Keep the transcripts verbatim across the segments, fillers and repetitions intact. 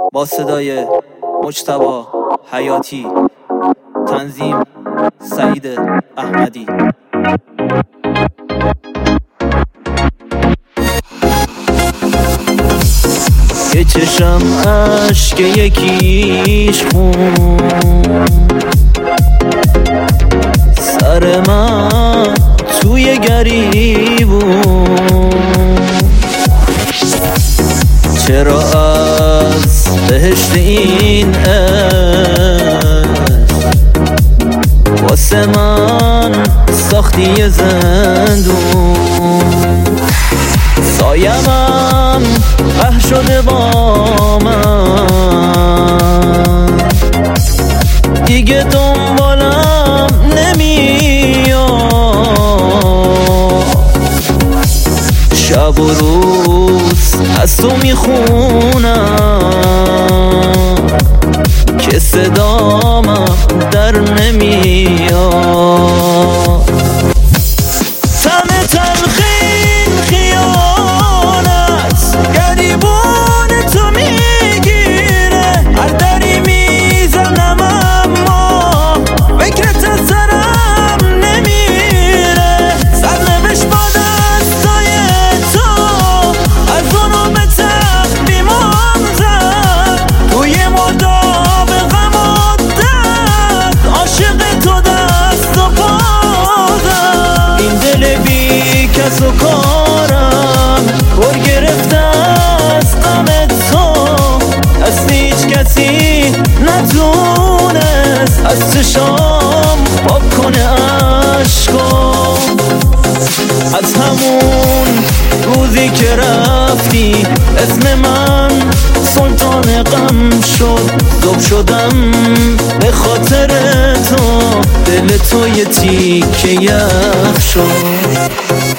با صدای مجتبی حیاتی، تنظیم سعید احمدی. یه چشم عشق یکیش خون، سر من توی گریبون. چرا از بهشت این عشق واسه من ساختی یه زندون؟ سایمم قهر شده با من، دیگه دنبالم نمیاد. شب و روز از تو میخونم که صدامم در نمیاد. طعم تلخین خیانت گریبون تو میگیره، هر دری میزنم اما فکرت از سرم نمیره. سرنوشت با دستای تو از اونو به تقدیمم زد، توی مرداب غم و درد عاشق تو دست و پا زد. این دل بی کس و کارم پر گرفته از غم تو، دست هیچ کسی نتونست از چشام پاک کنه عشقام. از همون روزی که رفتی اسم من سلطان غم شد، ذوب شدم به خاطر تو، دل تو یه تیکه یخ شد.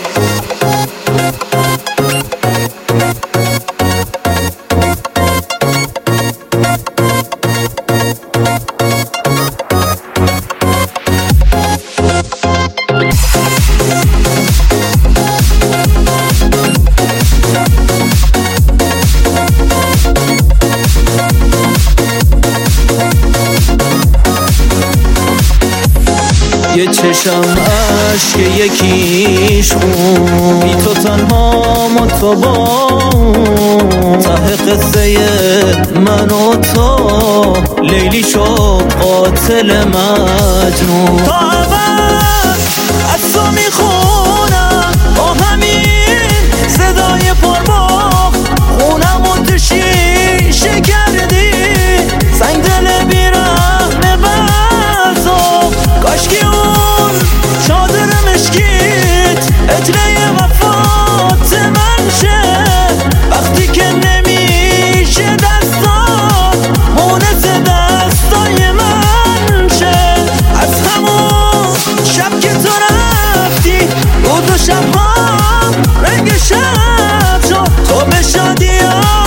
یه چشم عشق یکیش خون، بی تو تنها و تو با ته قصه من و تو، لیلی شد قاتل مجنون. تا اول از تو میخونم با همین صدای پرباخ، خونم و تو شیشه کردی، سنگ دل بیرحم بزا. کاشکی اون چادر مشکیت اطلاع وفات من شه، وقتی که نمیشه دستان مونس دستای من شه. از همون شب که تو رفتی روز و شب ها رنگ شب شد، تو به شادی ها